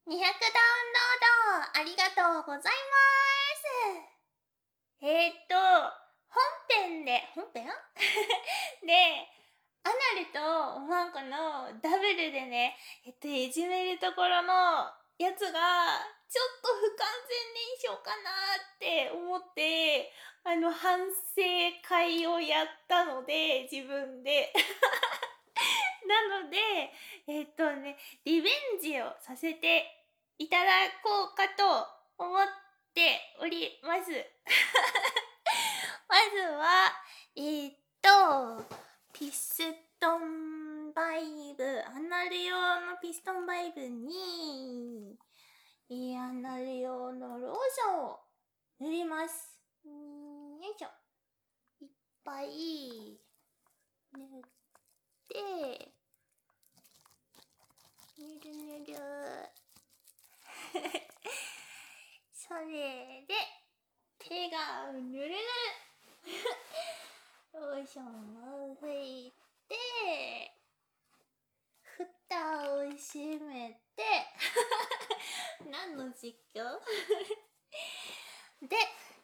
200ダウンロードありがとうございます。本編で、アナルとマンコのダブルでね、いじめるところのやつが、ちょっと不完全燃焼かなって思って、反省会をやったので、自分で。なので、リベンジをさせていただこうかと思っております。まずは、ピストンバイブ、アナル用のピストンバイブに、アナル用のローションを塗ります。よいしょ。いっぱい塗って、ぬるぬるそれで手がぬるぬるローションを拭いて蓋を閉めて何の実況で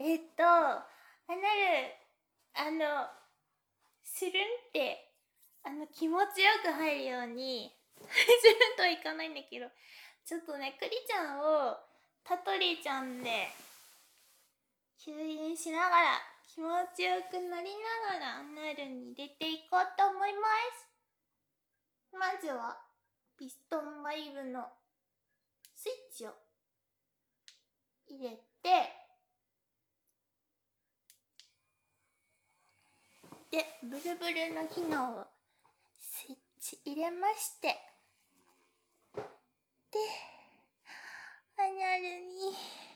スルンって気持ちよく入るようにスルンとはいかないんだけど、ちょっとねクリちゃんをタトリちゃんで吸引しながら気持ちよくなりながらアナルに入れていこうと思います。まずはピストンバイブのスイッチを入れて、でブルブルの機能をスイッチ入れまして、でアナルに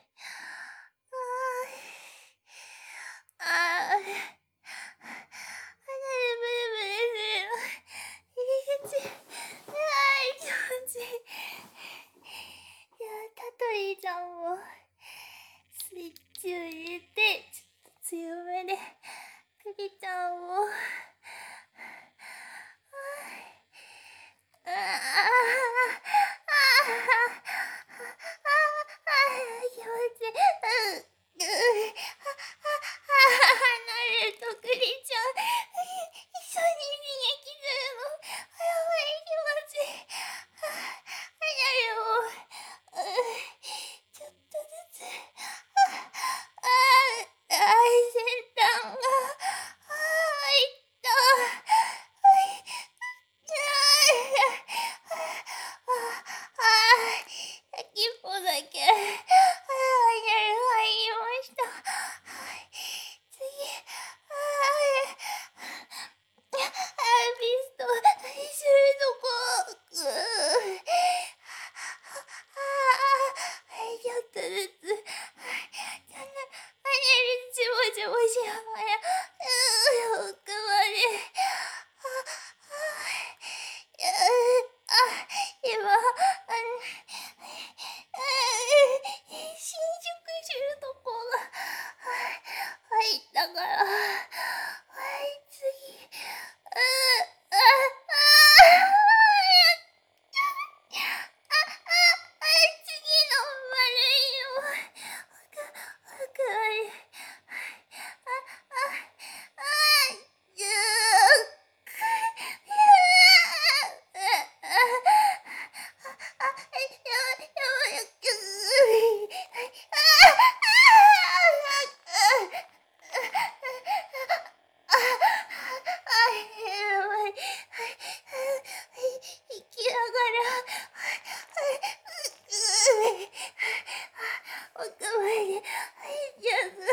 アナルブルブルするの入り口、気持ちいい。タトリーちゃんもスイッチを入れて、ちょっと強めでクリちゃんを気持ちいい。なるとクリちゃん一緒に逃げ切るのやばい、気持ちいい。なるをちょっとずつ先端が入った先っぽだけ入りました。次ピストするとこちょっとずつちょぼちょぼしながら奥まで今伸縮するとこが入ったから、次次の丸いの奥まで生きながら奥まで入っちゃう。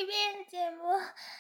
リベンジも